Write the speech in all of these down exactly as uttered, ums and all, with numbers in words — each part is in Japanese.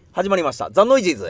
始まりましたザ・ノイジーズ。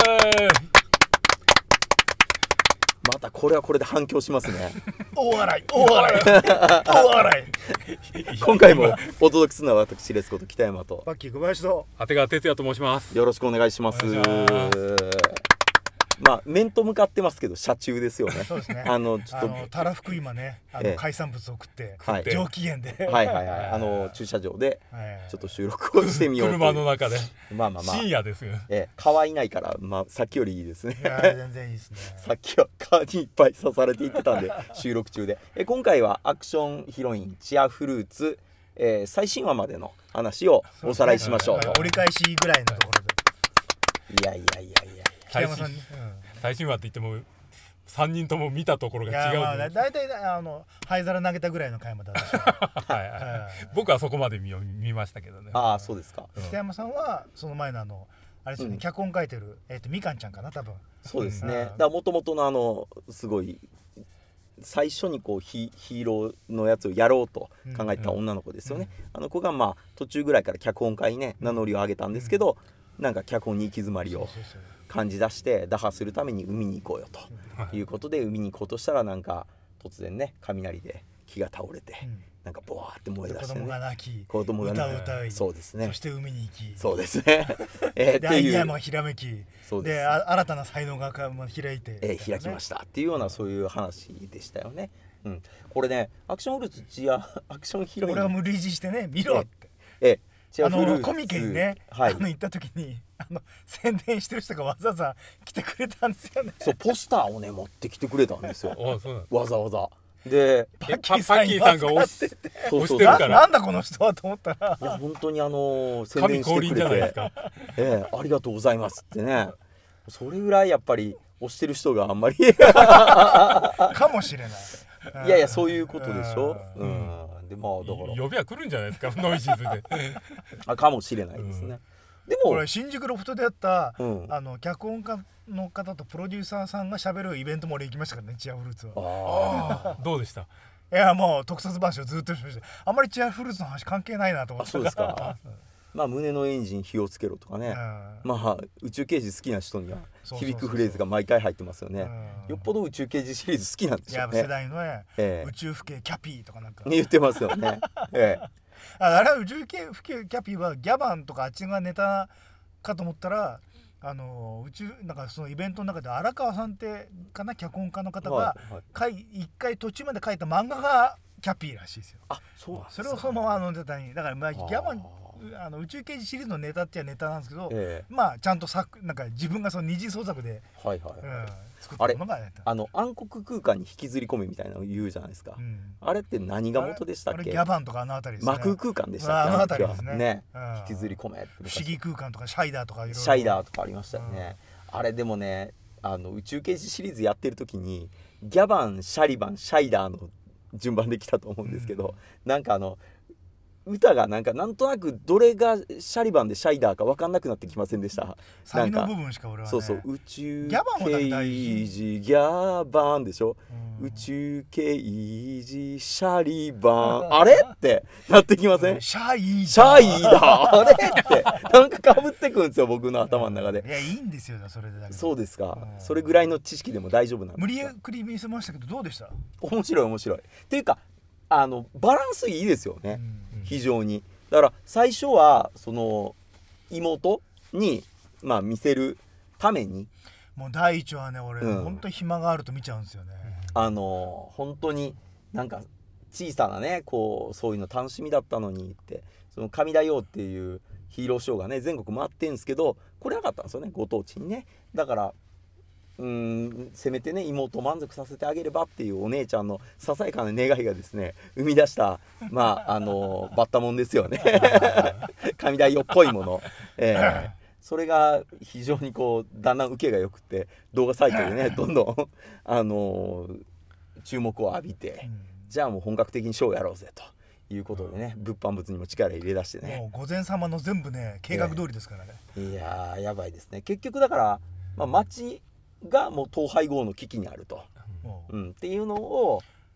またこれはこれで反響しますね。 大笑い大笑い大笑い今回もお届けするのは私レスこと北山とバッキー小林と長谷川哲也と申します。 よろしくお願いします。 お願いしますまあ面と向かってますけど車中ですよね。 そうですね。 あのちょっとあのたらふく今ね、あの、 ええ海産物を食って、 はい上機嫌で、 はいはいはいあの駐車場ではいちょっと収録をしてみようという車の中でまあまあまあ深夜ですよ。 ええ蚊はいないからまあさっきよりいいですね。 いや全然いいですね。 さっきは蚊にいっぱい刺されていってたんで収録中でえ今回はアクションヒロインチアフルーツ、えー、最新話までの話をおさらいしましょうと。 はい折り返しぐらいのところで、 いやいやいやいや北山さんに、 最新話って言ってもさんにんとも見たところうん、いが違うやまあんで、 だいたいあの灰皿投げたぐらいの回まで私ははいはい僕はそこまで見見ましたけどね。 ああそうですか。 うん北山さんはその前のあのあれですよね、 うん脚本書いてるえっ、とみかんちゃんかな多分。 そうですね。 うんだから元々のあのすごい最初にこうヒヒーローのやつをやろうと考えた女の子ですよね。あの子がまあ途中ぐらいから脚本家にね名乗りを上げたんですけど、なんか脚本に行き詰まりをそうそうそう感じ出して打破するために海に行こうよということで海に行こうとしたらなんか突然ね雷で木が倒れてうんなんかボワーって燃えで子供出してねが泣き、 子供が歌ねを歌い、 そうですねそして海に行き、 そうですねえーってでアイデいうアもひらめき、 そうですであ新たな才能がかも開いて、 えー開きまししたっていうようなそういう話でしたよね。うん、これねアクションフルーツチアアクションヒロイン俺はもう類似してね見ろって、 ええチアあフルーツのコミケにね、 はいあの行った時にあの宣伝してる人がわざわざ来てくれたんですよね。 そうポスターをね持ってきてくれたんですよおそうなんわざわざでえパパッキーさんが押しそう押そうなしてるからなんだこの人はと思ったら、 いや本当にあの宣神伝してく降臨じゃないれてですか。 ええありがとうございますってねそれぐらいやっぱり推してる人があんまりかもしれない。 いやいやそういうことでしょ。 ううんんでまあだから呼びは来るんじゃないですかノイジーズで。 あかもしれないですね。でもこれ新宿ロフトでやった、 うんあの脚本家の方とプロデューサーさんが喋るイベントも俺行きましたからね、チアフルーツは。 あどうでした？ いやもう特撮話をずっとしました。あんまりチアフルーツの話関係ないなと思ってたあそうですか。まあ胸のエンジン火をつけろとかね。 うんまあ宇宙刑事好きな人にはそうそうそう響くフレーズが毎回入ってますよね。 うんよっぽど宇宙刑事シリーズ好きなんでいや世しょうね。 代のね、 ええ宇宙父兄キャピーとかなんか、 言ってますよね。ええああれは宇宙父兄キャピーはギャバンとかあっちがネタかと思ったら、あの宇宙なんかそのイベントの中で荒川さんってかな、脚本家の方がはいはい書い一回途中まで書いた漫画がキャピーらしいですよ。 あそうなんですかそれをそのままあのネタにだからまあギあーャバンあの宇宙刑事シリーズのネタってはネタなんですけど、 えまあちゃんと作なんか自分がその二次創作で、 えはいはい。 うん、作ったものがネタ。 あの暗黒空間に引きずり込めみたいなの言うじゃないですか。 うんあれって何が元でしたっあれけ？ ギャバンとかあの辺りですね。 真空空間でしたっけ？ あの辺りですねねうん引きずり込めって不思議空間とかシャイダーとかいろいろ。 シャイダーとかありましたよね。あれでもねあの宇宙刑事シリーズやってる時にギャバンシャリバンシャイダーの順番で来たと思うんですけど、なんかあの歌がなんかなんとなくどれがシャリバンでシャイダーか分かんなくなってきませんでした？ サビの部なんか分しか俺はね。 そうそう宇宙ギャバンはだって大刑事ギャバンでしょ、 うん宇宙刑事シャリバンあれってなってきません？ シャイシャイダーあれってなんかかぶってくるんですよ僕の頭の中で。 いやいいんですよそれでだけど。 そうですか、 うんそれぐらいの知識でも大丈夫なん無理ですか？ やり見せましたけどどうでした？ 面白い面白いっていうかあのバランスいいですよね、 うん非常に。だから最初はその妹にまあ見せるためにもう第一話ね俺、 うん本当に暇があると見ちゃうんですよね。 あの本当になんか小さなねこうそういうの楽しみだったのにってその神田陽っていうヒーローショーがね全国回ってんですけど来れなかったんですよねご当地にね。だからうーんせめてね妹を満足させてあげればっていうお姉ちゃんのささやかな願いがですね生み出したまああのバッタモンですよね神田陽っぽいもの、えー、それが非常にこうだんだん受けがよくって動画サイトでねどんどんあの注目を浴びて、 うんじゃあもう本格的にショーやろうぜということでね物販物にも力入れ出してねもう御前様の全部ね計画通りですからね。 いやーやばいですね。結局だから、まあ、町がもう統廃合の危機にあると、 もううん、っていうのを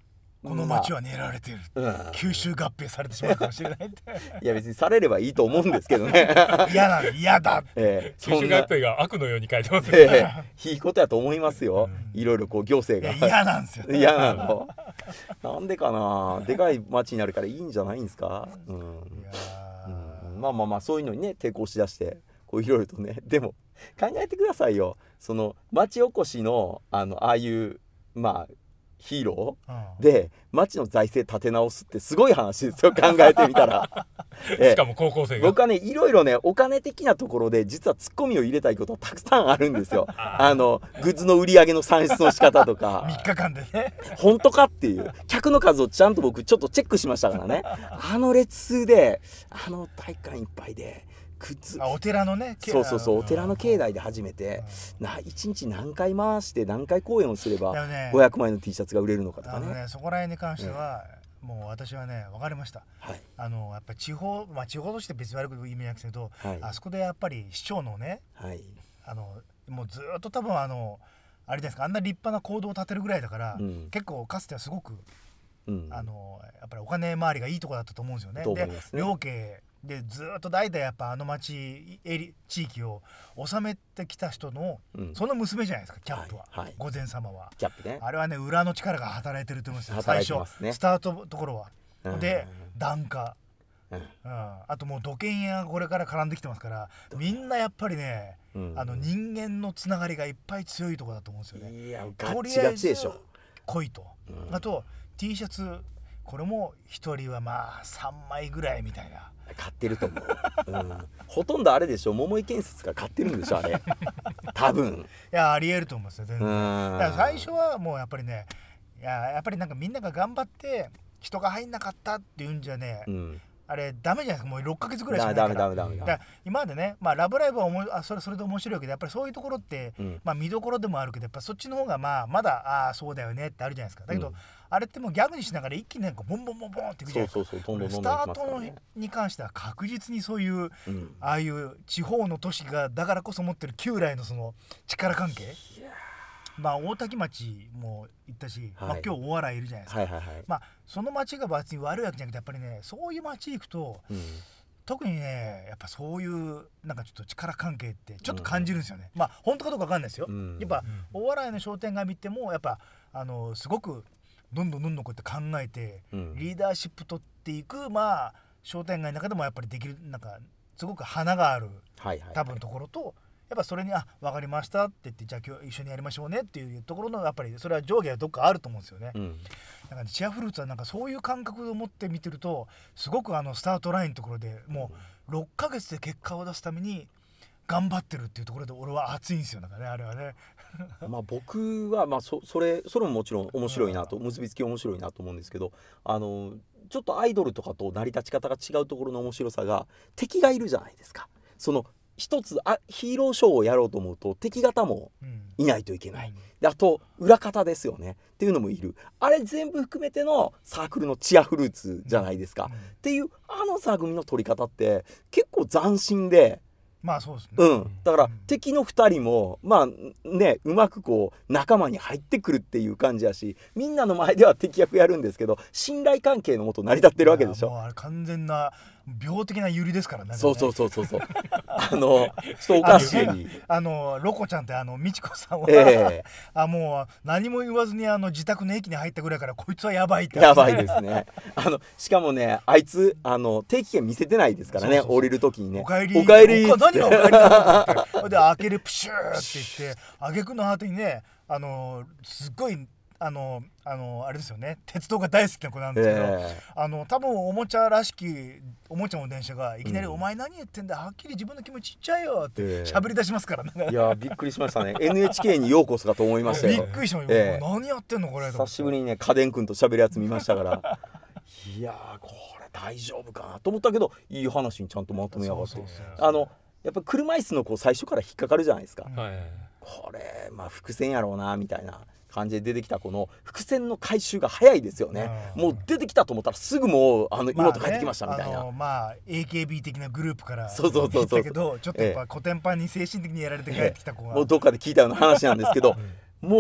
この町は狙われている、 うん、 吸収合併されてしまうかもしれないっていや別にされればいいと思うんですけどね嫌だ嫌だ、 えー、 吸収合併が悪のように書いてますね、 えー、いいことやと思いますよ、 うん、 いろいろこう行政が嫌なんですよ嫌なのなんでかな、でかい町になるからいいんじゃないんですか、うん、いや、うん、まあまあまあそういうのにね抵抗しだしてこういろいろとね、でも考えてくださいよ、その町おこしのあのああいうまあヒーロー、うん、で町の財政立て直すってすごい話ですよ考えてみたらしかも高校生が僕はねいろいろねお金的なところで実はツッコミを入れたいことはたくさんあるんですよあのグッズの売り上げの算出の仕方とかみっかかんでね本当かっていう客の数をちゃんと僕ちょっとチェックしましたからねあの列数であの体育館いっぱいでグッズ、 あお寺のねそうそうそうお寺の境内で初めてな一日何回回して何回公演をすればごひゃくまいの T シャツが売れるのかとか ね, あのねそこら辺に関しては、ね、もう私はね分かりました、はい、あのやっぱり地方、まあ、地方として別に悪く意味なくてけど、はい、あそこでやっぱり市長のね、はい、あのもうずっと多分あのあれですかあんな立派な行動を立てるぐらいだから、うん、結構かつてはすごく、うん、あのやっぱりお金回りがいいところだったと思うんですよね。で両家でずっと代々やっぱあの町エリ地域を治めてきた人の、うん、その娘じゃないですかキャップは、はいはい、御前様はキャップ、ね、 あれはね裏の力が働いてると思うんですよ最初、ね、スタートところは、うん、で檀家、うんうん、あともう土建屋がこれから絡んできてますからみんなやっぱりね、うん、あの人間のつながりがいっぱい強いところだと思うんですよね。 いやガッチガチでしょ濃いと、うん、あと T シャツこれもひとりはまあさんまいぐらいみたいな買ってると思う、うん、ほとんどあれでしょ桃井建設が買ってるんでしょあれ多分いやありえると思うんですよ全然。だから最初はもうやっぱりねいややっぱりなんかみんなが頑張って人が入んなかったっていうんじゃね、うん、あれダメじゃないですかもうろっかげつぐらいしかないからダメダメダメだから今までね、まあ、ラブライブはおもあそれそれで面白いけどやっぱりそういうところって、うんまあ、見どころでもあるけどやっぱそっちの方がまあまだああそうだよねってあるじゃないですか。だけど、うん、あれってもうギャグにしながら一気になんかボンボンボンボンっていくじゃないですか。 そうそうそうどんどんどんスどんタートのに関しては確実にそういう、うん、ああいう地方の都市がだからこそ持ってる旧来のその力関係まあ大多喜町も行ったし、はいまあ、今日大洗いるじゃないですか、はいはいはいまあ、その町が別に悪いわけじゃなくてやっぱりねそういう町行くと、うん、特にねやっぱそういうなんかちょっと力関係ってちょっと感じるんですよね、うん、まあ本当かどうか分かんないですよ、うん、やっぱ大洗の商店街見てもやっぱあのすごくどんどんどんどんこうやって考えて、うん、リーダーシップ取っていくまあ商店街の中でもやっぱりできるなんかすごく花がある、はいはいはい、多分ところとやっぱそれにあ分かりましたって言ってじゃあ今日一緒にやりましょうねっていうところのやっぱりそれは上下がどっかあると思うんですよね、うん、なんかチアフルーツはなんかそういう感覚を持って見てるとすごくあのスタートラインのところでもうろっかげつで結果を出すために頑張ってるっていうところで俺は熱いんですよなんかねあれはねまあ僕はまあ そ, それそれももちろん面白いなと、うん、結びつき面白いなと思うんですけどあのちょっとアイドルとかと成り立ち方が違うところの面白さが敵がいるじゃないですか。その一つあヒーローショーをやろうと思うと敵方もいないといけない、うん、であと裏方ですよねっていうのもいるあれ全部含めてのサークルのチアフルーツじゃないですか、うん、っていうあの座組の取り方って結構斬新でまあそうですね、 うん、だから、うん、敵のふたりもまあねうまくこう仲間に入ってくるっていう感じやしみんなの前では敵役やるんですけど信頼関係のもと成り立ってるわけでしょ。 もうあれ完全な病的なユリですからね。 そうそうそうそうそうあのちょっとおかしいあのロコちゃんってあの美智子さんは、えー、あもう何も言わずにあの自宅の駅に入ったぐらいからこいつはやばいって、 やばいですねあのしかもねあいつあの定期券見せてないですからね。そうそうそう降りる時にねおかえりおかえり何がおかえりだってで開けるプシューって言って挙句の果てにねあのすっごいあのあのあれですよね鉄道が大好きな子なんですけど、えー、あの多分おもちゃらしきおもちゃの電車がいきなり、うん、お前何言ってんだはっきり自分の気持ち言っちゃえよって喋り出しますからね、えー、 いやびっくりしましたねエヌエイチケー にようこそかと思いましたよびっくりしました、えー、何やってんのこれ久しぶりにね家電くんと喋るやつ見ましたからいやこれ大丈夫かなと思ったけどいい話にちゃんとまとめやがってあのやっぱ車椅子の子最初から引っかかるじゃないですか、うん、これまあ伏線やろうなみたいな感じで出てきたこの伏線の回収が早いですよね、うん、もう出てきたと思ったらすぐもうあの妹帰ってきましたみたいな、 まあね、あのまあ エーケービー 的なグループからそうそうそうそうだけどちょっとやっぱコテンパンに精神的にやられて帰ってきた子が、 ええ、もうどっかで聞いたような話なんですけどもう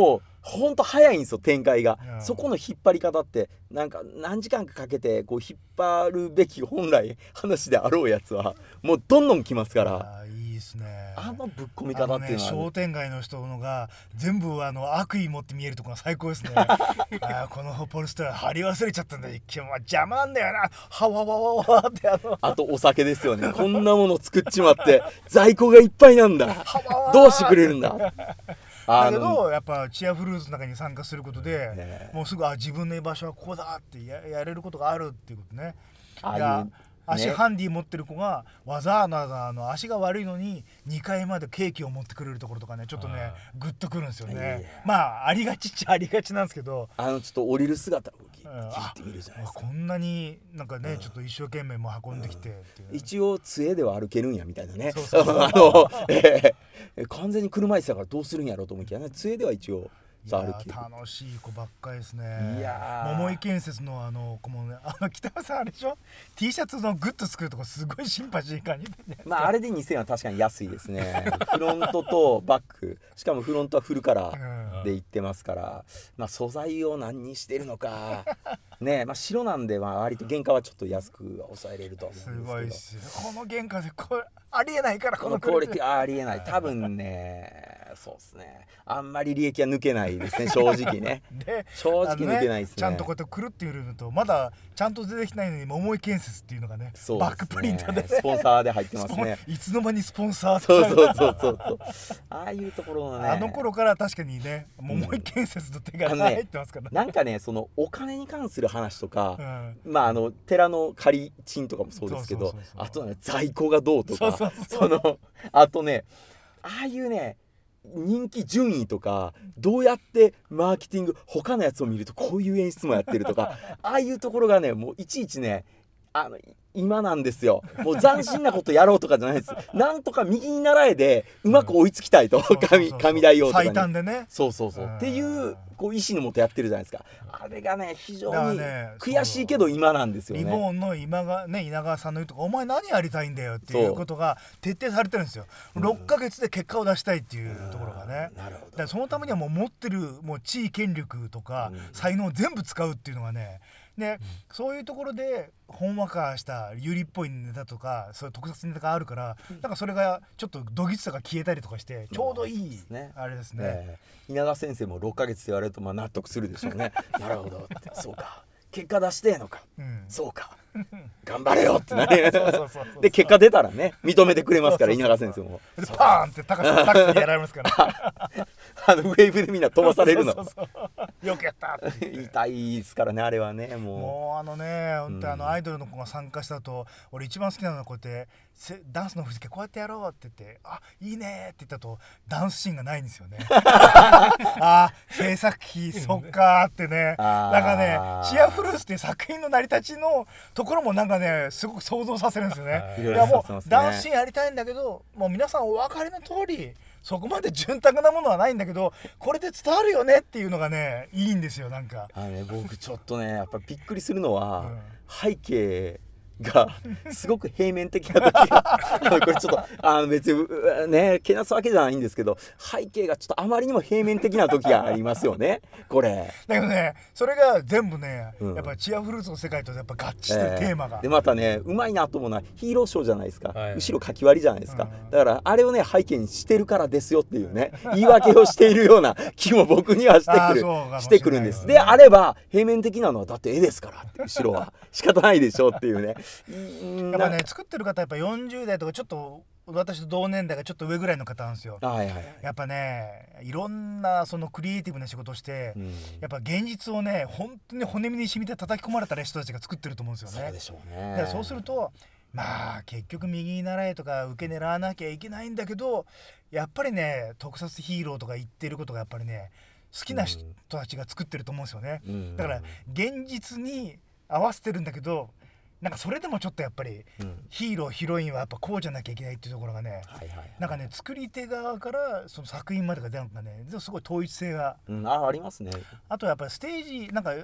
ほんと早いんですよ展開が、 うん、 そこの引っ張り方ってなんか何時間かかけてこう引っ張るべき本来話であろうやつはもうどんどん来ますから、 あいいですね。 あのぶっ込み方っていうのは、ね、 商店街の人のが全部あの悪意持って見えるところが最高ですねあこのポルスター貼り忘れちゃったんだよ、今日は邪魔なんだよな、はわわわわってあのあとお酒ですよねこんなもの作っちまって在庫がいっぱいなんだどうしてくれるんだだけどやっぱチアフルーツの中に参加することで、 ね、 もうすぐあ自分の居場所はここだって や, やれることがあるっていうことね。 ああいう足ね、 ハンディ持ってる子がわざわざあの足が悪いのににかいまでケーキを持ってくれるところとかねちょっとねグッとくるんですよね。まあありがちっちゃありがちなんですけど、 あのちょっと降りる姿を聞うん、 いてみるじゃないですか。 こんなになんかね、うん、ちょっと一生懸命も運んできてっていう、 うん、一応杖では歩けるんやみたいなね、 そうそうそうあの、えー、完全に車椅子だからどうするんやろうと思いきやね杖では一応さあ歩き楽しい子ばっかりですね。 いや桃井建設のあの子もね、あの北川さんあれでしょ T シャツのグッと作るとこすごいシンパシー感じてね。 まああれでにせんえんは確かに安いですねフロントとバックしかもフロントはフルカラーでいってますから、まあ素材を何にしてるのかね、まあ白なんでまあ割と原価はちょっと安く抑えれると思うんですけど、 すごいっすよこの原価でこれありえないからこのクオリティありえない多分ねそうですねあんまり利益は抜けないですね正直ねで正直抜けないですね。 ちゃんとこうやってくるっていうのとまだちゃんと出てきてないのに桃井建設っていうのがね、 そうですねバックプリントで、ね、 スポンサーで入ってますねいつの間にスポンサーそうそうそうそうそうああいうところのねあの頃から確かにね桃井建設の手が入ってますから、ね、 なんかねそのお金に関する話とか、 うん、 まああの寺の借り賃とかもそうですけど、あとね在庫がどうとか、 そうそうそうそのあとねああいうね人気順位とかどうやってマーケティング他のやつを見るとこういう演出もやってるとかああいうところがねもういちいちねあの今なんですよもう斬新なことやろうとかじゃないですなんとか右に習えでうまく追いつきたいと、うん、神, 神大王とかに最短でねそうそうそうっていうこう意思のもとやってるじゃないですか。あれがね非常に悔しいけど今なんですよね。 リボンの今がね稲川さんの言うとかお前何やりたいんだよっていうことが徹底されてるんですよ。ろっかげつで結果を出したいっていうところがね。 なるほど。 だからそのためにはもう持ってるもう地位権力とか才能を全部使うっていうのがね。で、うん、そういうところでほんわかしたユリっぽいネタとかそういう特撮ネタがあるから、うん、なんかそれがちょっとドギツさが消えたりとかしてちょうどいい、ね、あれですね、 えー、稲川先生もろっかげつって言われるとまあ納得するでしょうねなるほどってそうか結果出してえのか、うん、そうか頑張れよってなるで結果出たらね認めてくれますから稲川先生もでパーンって高さ高さにやられますからあのウェーブでみんな飛ばされるのそうそうそうよくやったって痛いですからねあれはねもうもうあのね本当あのアイドルの子が参加した後、うん、俺一番好きなのはこうやってダンスの振り付けこうやってやろうって言ってあいいねって言ったとダンスシーンがないんですよねあ制作費そっかーってねなんかねチアフルースっていう作品の成り立ちのところもなんかねすごく想像させるんですよねいやもうダンスシーンやりたいんだけどもう皆さんお分かりの通りそこまで潤沢なものはないんだけどこれで伝わるよねっていうのがねいいんですよなんかあ、ね、僕ちょっとねやっぱびっくりするのは、うん、背景がすごく平面的な時がこれちょっとあの別にねけなすわけじゃないんですけど背景がちょっとあまりにも平面的な時がありますよねこれだけどねそれが全部ね、うん、やっぱチアフルーツの世界とやっぱ合致してるテーマが、 えー、でまたねうまいなと思うのはヒーローショーじゃないですか、はい、後ろ書き割りじゃないですか、うん、だからあれをね背景にしてるからですよっていうね言い訳をしているような気も僕にはしてくるしてくるんです、ね、であれば平面的なのはだって絵ですからって後ろは仕方ないでしょっていうねやっぱね作ってる方やっぱよんじゅう代とかちょっと私と同年代がちょっと上ぐらいの方なんですよ、 はいはいはい、 やっぱねいろんなそのクリエイティブな仕事をして、うん、やっぱ現実をね本当に骨身に染みて叩き込まれた人たちが作ってると思うんですよね。 そうでしょうね。 でそうするとまあ結局右に習えとか受け狙わなきゃいけないんだけどやっぱりね特撮ヒーローとか言ってることがやっぱりね好きな人たちが作ってると思うんですよね、うん、だから現実に合わせてるんだけどなんかそれでもちょっとやっぱり、うん、ヒーローヒロインはやっぱこうじゃなきゃいけないっていうところがね、はいはいはい、なんかね作り手側からその作品までが出るのがねすごい統一性が、 うん、あ, ありますね。 あとやっぱりステージなんか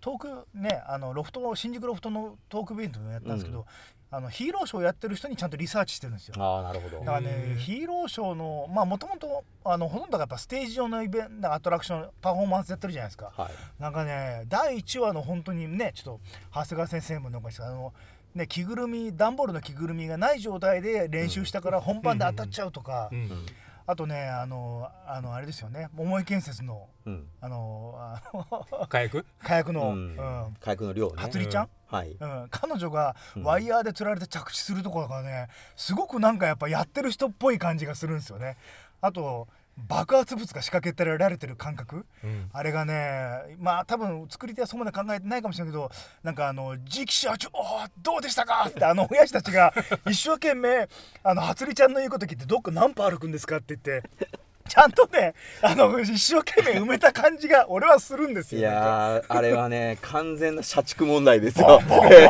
トークねあのロフト新宿ロフトのトークイベントもやったんですけど、うん、あのヒーローショーやってる人にちゃんとリサーチしてるんですよ。 ああなるほど。 だからねヒーローショーのまあもともとあのほとんどがやっぱステージ上のイベントアトラクションパフォーマンスやってるじゃないですか、 はい、 なんかねだいいちわの本当にねちょっと長谷川先生もなんかあのね着ぐるみ段ボールの着ぐるみがない状態で練習したから本番で当たっちゃうとか、うんうんうん、あとねあのあのあれですよね桃井建設の、うん、あの火薬火薬の、 うんうん、火薬の量ねはつりちゃん、 うんはいうん、彼女がワイヤーでつられて着地するところがねすごくなんかやっぱやってる人っぽい感じがするんですよね。あと爆発物が仕掛けてられてる感覚、うん、あれがねまあ多分作り手はそこまで考えてないかもしれないけどなんかあの次期社長どうでしたかってあの親父たちが一生懸命あのはつりちゃんの言うこと聞いてどっか何歩歩くんですかって言ってちゃんとねあの一生懸命埋めた感じが俺はするんですよ。 いやーあれはね完全な社畜問題ですよ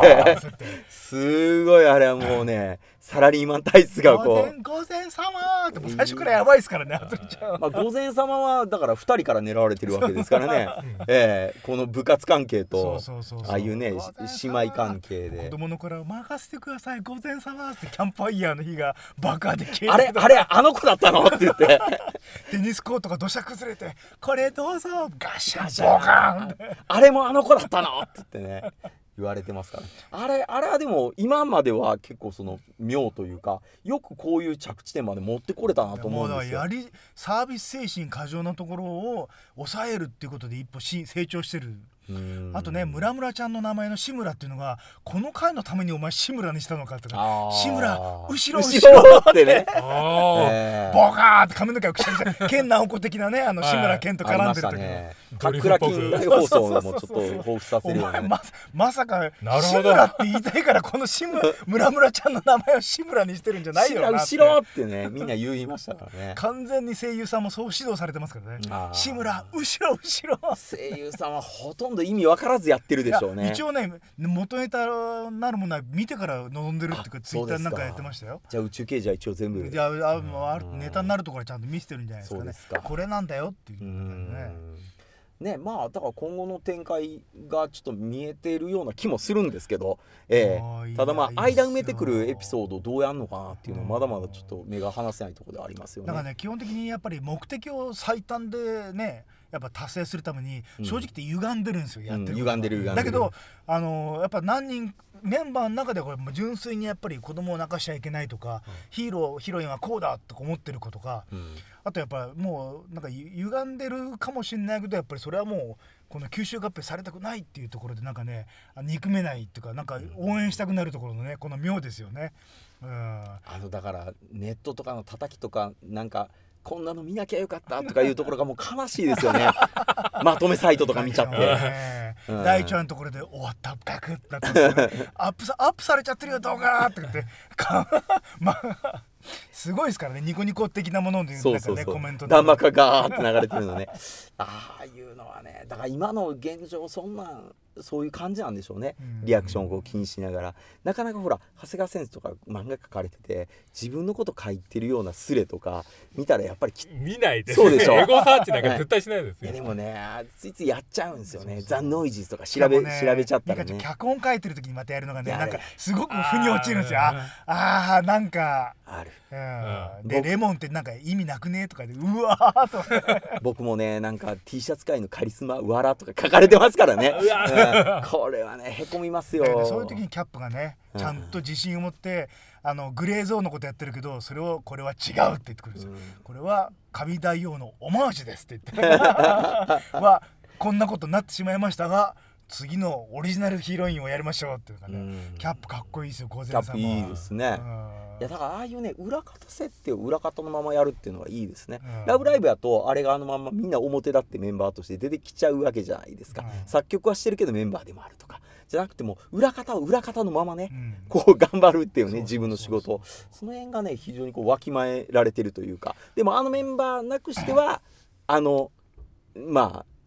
すごいあれはもうねサラリーマン体質がこう午前午前様ってもう最初からやばいですからね。 まあ午前様はだからふたりから狙われてるわけですからねえー、この部活関係とああいうね姉妹関係で子供の頃任せてください午前様ってキャンプファイヤーの日が爆破で消えてあれあれあの子だったのって言ってテニスコートが土砂崩れてこれどうぞガシャンボカンあれもあの子だったのって言ってね言われてますから、ね、あれあれはでも今までは結構その妙というかよくこういう着地点まで持ってこれたなと思うんですよ。 もうやりサービス精神過剰なところを抑えるっていうことで一歩し成長してる。あとね村村ちゃんの名前の志村っていうのがこの回のためにお前志村にしたのかとか志村後ろ後ろってねボカーって髪の毛がくしゃくしゃ健直子的なねあの志村けんと絡んでる時のかっくら近代放送もちょっと彷彿させるような、ね、 ま, まさか志村って言いたいからこの志村村村ちゃんの名前を志村にしてるんじゃないよなって志村後ろってねみんな言いましたからね完全に声優さんもそう指導されてますからね志村後ろ後ろ声優さんはほとんど意味分からずやってるでしょうね。 一応ね元ネタなるものは見てから望んでるっていうかツイッターなんかやってましたよ。 じゃあ宇宙刑事は一応全部いやああネタになるところちゃんと見せてるんじゃないですかね。 そうですか。 これなんだよっていうね。 ねまあだから今後の展開がちょっと見えているような気もするんですけど、えー、ただまあ間埋めてくるエピソードをどうやるのかなっていうのはまだまだちょっと目が離せないところではありますよね。 だからね基本的にやっぱり目的を最短でねやっぱ達成するために正直言って歪んでるんですよ、うん、やってる、 うん、歪んでる歪んでるだけどあのー、やっぱ何人メンバーの中でこれ純粋にやっぱり子供を泣かしちゃいけないとか、うん、ヒーローヒロインはこうだとか思ってる子とか、うん、あとやっぱもうなんか歪んでるかもしれないけどやっぱりそれはもうこの吸収合併されたくないっていうところでなんかね憎めないっていうかなんか応援したくなるところのねこの妙ですよね、うん、 あのだからネットとかの叩きとかなんかこんなの見なきゃよかったとかいうところがもう悲しいですよねまとめサイトとか見ちゃって、ねうん、第一話のところで終わったガクッなって、ね、アップさアップされちゃってるよ動画って言ってまあすごいですからねニコニコ的なもので、ね、 そうそうそうコメント弾幕がガーって流れてるのねああいうのはねだから今の現状そんなんそういう感じなんでしょうね。リアクションをこう気にしながらなかなかほら長谷川先生とか漫画描かれてて自分のこと書いてるようなスレとか見たらやっぱり見ないですそうでしょエゴサーチなんか絶対しないですよ、 はい、でもねついついやっちゃうんですよね。ザ・ノイジーとか調べ、ね、調べちゃったらね脚本書いてる時にまたやるのがねなんかすごく腑に落ちるんですよ。ああーなんかある、 うん、でレモンってなんか意味なくねとかでうわーと僕もねなんか T シャツ界のカリスマわらとか書かれてますからねこれはねへこみますよ。 そういう時にキャップがねちゃんと自信を持ってあのグレーゾーンのことやってるけどそれをこれは違うって言ってくるんですよ、うん、これは神大王のオマージュですって言ってはこんなことになってしまいましたが次のオリジナルヒロインをやりましょうっていうかね、うん、キャップかっこいいですよ午前様は。 キャップいいですね、うん、いやだからああいうね裏方設定を裏方のままやるっていうのはいいですね、うん、ラブライブやとあれがあのままみんな表立ってメンバーとして出てきちゃうわけじゃないですか、うん、作曲はしてるけどメンバーでもあるとかじゃなくても裏方を裏方のままね、うん、こう頑張るっていうね自分の仕事その辺がね非常にこうわきまえられてるというかでもあのメンバーなくしてはあのまあ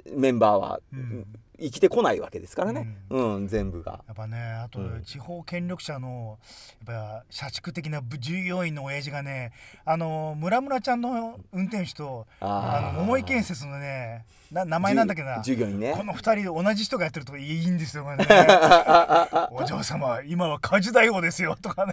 メンバーは、 うん生きてこないわけですからね、うんうん、全部がやっぱね、あと、 うん、 地方権力者のやっぱ社畜的な従業員の親父がね、あの村村ちゃんの運転手とあの桃井建設のねな名前なんだっけな、 従業員ね、 このふたり同じ人がやってるといいんですよねお嬢様今は火事大王ですよとかね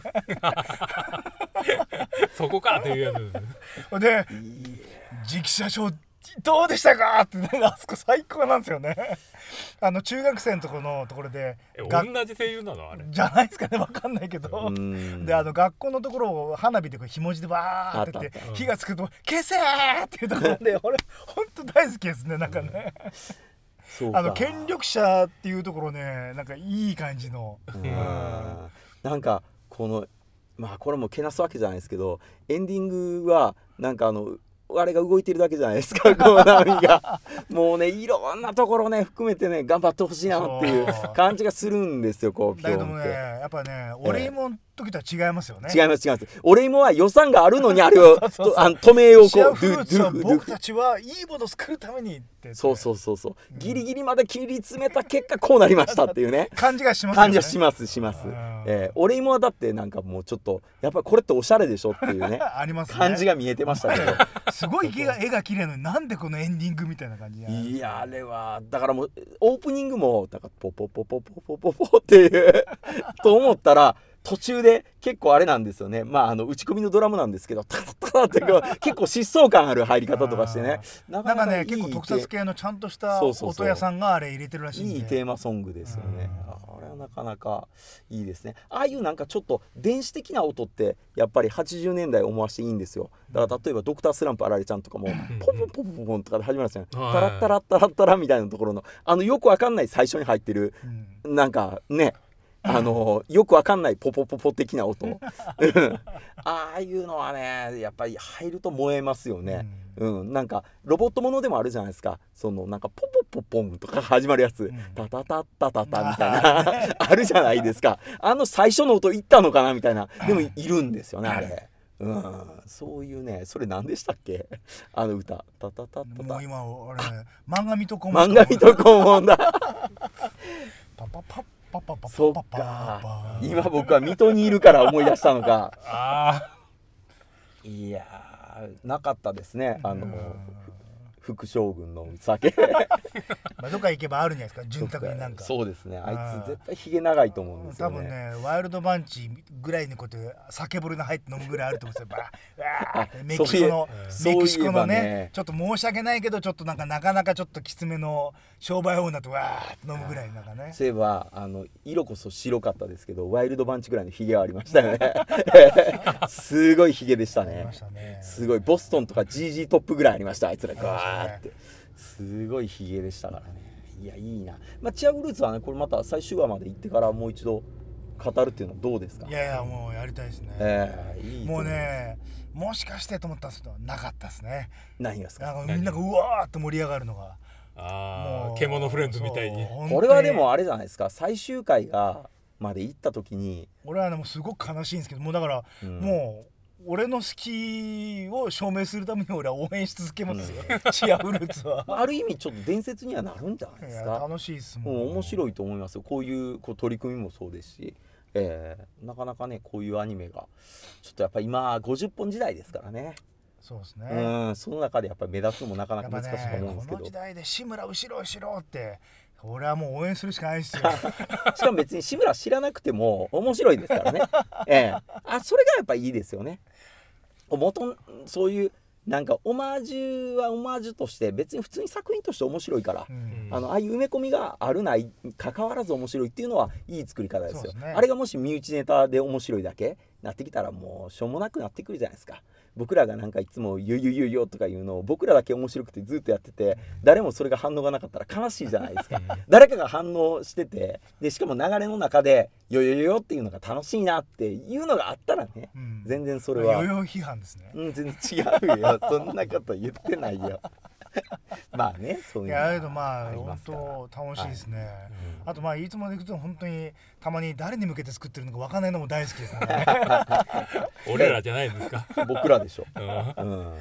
そこかというやつで次期社長どうでしたかってね、あそこ最高なんですよねあの中学生のところのところで同じ声優なのあれじゃないですかね、わかんないけど、であの学校のところを花火でこうひもじでバーってやって火がつくと消せーっていうところで俺本当大好きですね、なんかねあの権力者っていうところね、なんかいい感じの、うん、 なんかこのまあこれもけなすわけじゃないですけど、エンディングはなんかあのあれが動いてるだけじゃないですか、こうナミがもうねいろんなところね含めてね頑張ってほしいなっていう感じがするんですよ、こうだけどもねやっぱねお礼もの時とは違いますよね、 違います違います。お礼もは予算があるのにあれを止めようこうシェアフルーツは僕たちはいいものを作るためにってそうそうそうそう、うん、ギリギリまで切り詰めた結果こうなりましたっていうね感じがしますよね、 感じがしますします、えー、お礼もはだってなんかもうちょっとやっぱりこれっておしゃれでしょっていうねありますね、 感じが見えてましたけどすごい絵が絵が綺麗のになんでこのエンディングみたいな感じ。 いやあれはだからもうオープニングもだからポポポポポポポポっていうと思ったら途中で結構あれなんですよね、まああの打ち込みのドラムなんですけどタタタタってこう結構疾走感ある入り方とかしてね、 なかなかね結構特撮系のちゃんとした音屋さんがあれ入れてるらしいんで、 いいテーマソングですよね。あれはなかなかいいですね。ああいうなんかちょっと電子的な音ってやっぱりはちじゅうねんだい思わせていいんですよ。だから例えばドクタースランプあられちゃんとかもポンポンポンポンポンとかで始まるんですよ、タラッタラッタラッタラみたいなところのあのよくわかんない最初に入ってるなんかね、あのよくわかんないポポポポ的な音ああいうのはねやっぱり入ると燃えますよね、うんうん、なんかロボットものでもあるじゃないですか、そのなんかポポポポンとか始まるやつ、うん、タタタタタタみたいなあるじゃないですか、あの最初の音いったのかなみたいな、でもいるんですよねあれ、うん、そういうね、それ何でしたっけあの歌タタタタタ、 もう今俺漫画見とこ漫画見とこもんだパパパッそっか、今僕は水戸にいるから思い出したのかあいやーなかったですね、あの副将軍の酒まあどっか行けばあるんじゃないですか、潤沢になんか。 そうですね、あいつ絶対ひげ長いと思うんですよね。 多分ねワイルドバンチぐらいにこうやって酒ボルの入って飲むぐらいあると思うんですよ。バーメキシコのメキシコのねちょっと申し訳ないけどちょっとなんかなかなかちょっときつめの商売女とわーって飲むぐらいなんかね。 そういえばあの色こそ白かったですけどワイルドバンチぐらいのひげはありましたよねすごいひげでしたね。すごいボストンとか ジージー トップぐらいありました、あいつらガーってすごいひげでしたからね。いやいいな、まあ、チアフルーツはねこれまた最終話まで行ってからもう一度語るっていうのはどうですか。 いやいやもうやりたいですね、 えー、いいもうねもしかしてと思ったんですけどなかったですね。 何がですか。 なんかみんながうわーって盛り上がるのがああ獣フレンズみたいに。 これはでもあれじゃないですか、最終回がまで行った時に俺はねもうすごく悲しいんですけど、もうだから、うん、もう俺の好きを証明するために俺は応援し続けますよ、うん、チアフルーツはある意味ちょっと伝説にはなるんじゃないですか。 いや楽しいですもん、 うん、面白いと思いますよ、こういうこう取り組みもそうですし、えー、なかなかねこういうアニメがちょっとやっぱ今ごじゅっぽん時代ですからね。 そうですね、 うん、その中でやっぱり目立つのもなかなか難しいと思うんですけど、 この時代で志村後ろ後ろって俺はもう応援するしかないですよしかも別に志村知らなくても面白いですからねえー、あそれがやっぱいいですよね。元そういうなんかオマージュはオマージュとして別に普通に作品として面白いから、うん、あのああいう埋め込みがあるない関わらず面白いっていうのはいい作り方ですよ。ね、あれがもし身内ネタで面白いだけなってきたらもうしょうもなくなってくるじゃないですか。僕らがなんかいつもゆゆゆよとかいうのを僕らだけ面白くてずっとやってて誰もそれが反応がなかったら悲しいじゃないですか誰かが反応しててでしかも流れの中でよよよよっていうのが楽しいなっていうのがあったらね、うん、全然それはよよ批判ですね、 うん、全然違うよそんなこと言ってないよまあねそういうのいやけどまあ本当楽しいですね、はい、うん、あとまあいつもでいくと本当にたまに誰に向けて作ってるのか分かんないのも大好きですね俺らじゃないんですか僕らでしょ、 うん、 うん、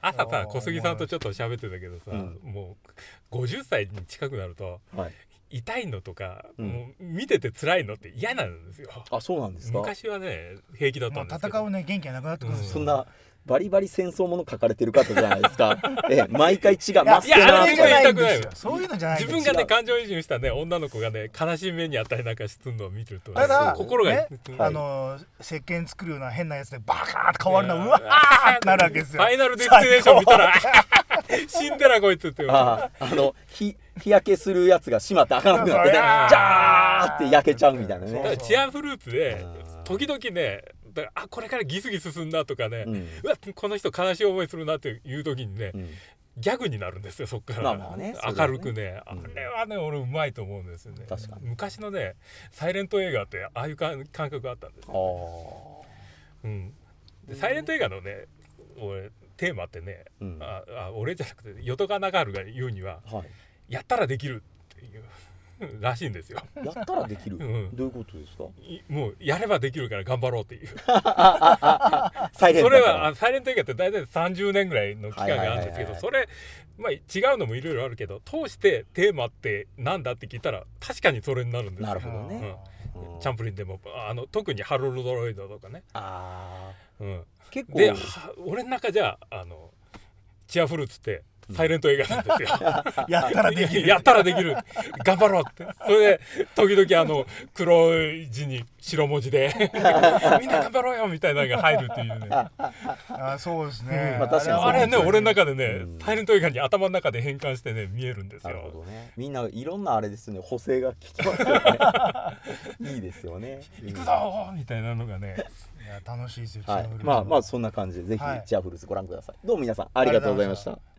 朝さ小杉さんとちょっと喋ってたけどさ、 うん、 もうごじゅっさいに近くなると、 はい、 痛いのとか、 うん、 もう見てて辛いのって嫌なんですよ。 あ、そうなんですか。 昔はね平気だったんですけど、 戦うね元気がなくなってくるんですよ、 そんなバリバリ戦争もの書かれてる方じゃないですか。え毎回血がいや真っ青ないやあれが言いたくないよ。 そういうのじゃない自分がね感情移入したね女の子がね悲しい目にあったりなんかするのを見てると、 ただ心が、 ね、 うん、 あの石鹸作るような変なやつでバカーって変わるのうわーってなるわけですよ。 ファイナルデスティネーション見たら死んでらこいつってああの日日焼けするやつが閉まって開かなくなってね、ジャーって焼けちゃうみたいなね。 だからチアフルーツで時々ね、だからあこれからギスギスすんなとかね、うん、うわこの人悲しい思いするなっていう時にね、うん、ギャグになるんですよそっから、まあまあね、明るくね、ね、あれはね俺うまいと思うんですよね。 確かに昔のねサイレント映画ってああいう感覚があったんですよ、ね、うん、でサイレント映画のね俺テーマってね、うん、ああ俺じゃなくて淀川長春が言うには、はい、やったらできるっていうらしいんですよ。 やったらできる、うん、どういうことですか。 もうやればできるから頑張ろうっていうサイレントそれはサイレント映画って大体さんじゅうねんぐらいの期間があるんですけど、それ、まあ、違うのもいろいろあるけど通してテーマってなんだって聞いたら確かにそれになるんですよ。 なるほどね、 うん、チャンプリンでもあの特にハロルドロイドとかね、 あ、 うん、 結構で俺の中じゃあのチアフルーツってサイレント映画なんですよ。 やったらできるやったらできる頑張ろうってそれで時々あの黒い字に白文字でみんな頑張ろうよみたいなのが入るっていうね。 あ、そうですね、 うん、あれね俺の中でね、うん、サイレント映画に頭の中で変換してね見えるんですよ。 なるほどね。みんないろんなあれですね補正が効きますよね。いいですよね。 行くぞみたいなのがねいや楽しいですよ、 はい、まあまあそんな感じでぜひチアフルーツご覧ください、はい、どうも皆さんありがとうございました。